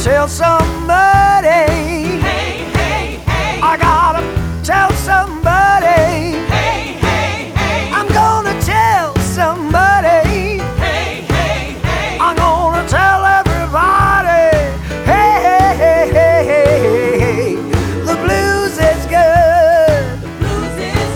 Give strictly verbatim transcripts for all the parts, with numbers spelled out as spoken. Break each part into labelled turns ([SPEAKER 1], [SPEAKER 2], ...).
[SPEAKER 1] tell somebody.
[SPEAKER 2] Hey, hey, hey.
[SPEAKER 1] I gotta tell somebody.
[SPEAKER 2] Hey, hey, hey.
[SPEAKER 1] I'm gonna tell somebody.
[SPEAKER 2] Hey, hey, hey.
[SPEAKER 1] I'm gonna tell everybody. Hey, hey, hey, hey, hey, hey, hey. The blues is good.
[SPEAKER 2] The blues is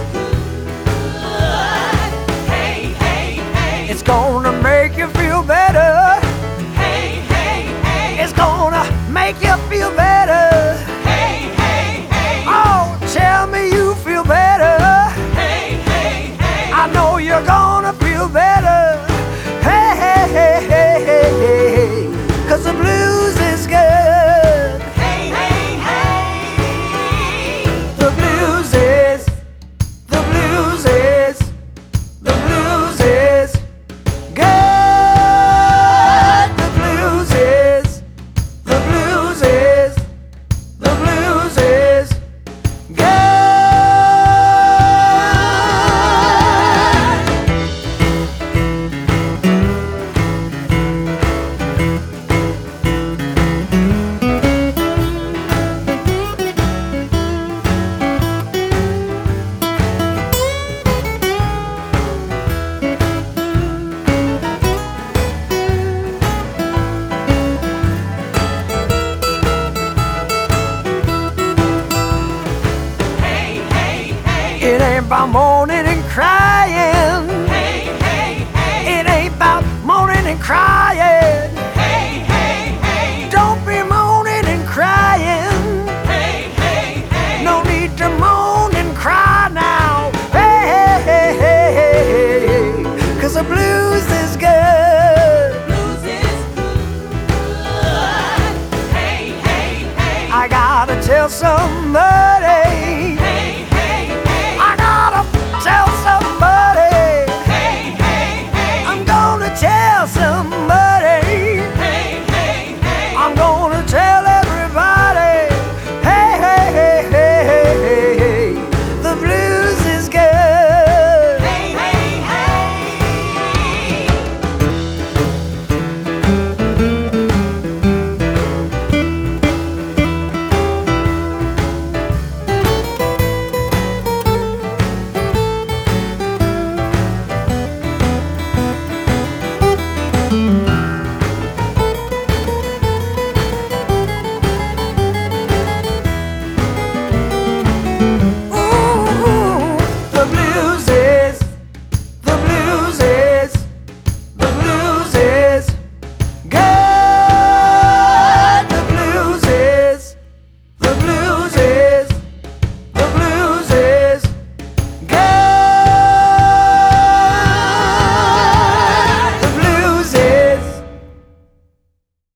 [SPEAKER 2] good. Hey, hey, hey.
[SPEAKER 1] It's gonna make you feel better.
[SPEAKER 2] Hey, hey, hey.
[SPEAKER 1] It's gonna make you feel better.
[SPEAKER 2] Hey, hey, hey.
[SPEAKER 1] Oh, tell me you feel better.
[SPEAKER 2] Hey, hey, hey.
[SPEAKER 1] I know you're gonna feel better. Hey, hey, hey, hey, hey, hey, hey. 'Cause the blues is good.
[SPEAKER 2] Hey, hey, hey.
[SPEAKER 1] The blues is, the blues is, the blues is good. The blues is, the blues is, the blues is good.
[SPEAKER 2] Hey, hey, hey.
[SPEAKER 1] It ain't about moaning and crying.
[SPEAKER 2] Hey, hey, hey.
[SPEAKER 1] It ain't about moaning and crying.
[SPEAKER 2] Hey, hey, hey.
[SPEAKER 1] Don't be moaning and crying.
[SPEAKER 2] Hey, hey, hey.
[SPEAKER 1] No need to moan and cry now. Hey, hey, hey, hey, hey, hey, hey. 'Cause the blues is good.
[SPEAKER 2] Blues is good. Hey, hey, hey.
[SPEAKER 1] I gotta tell somebody.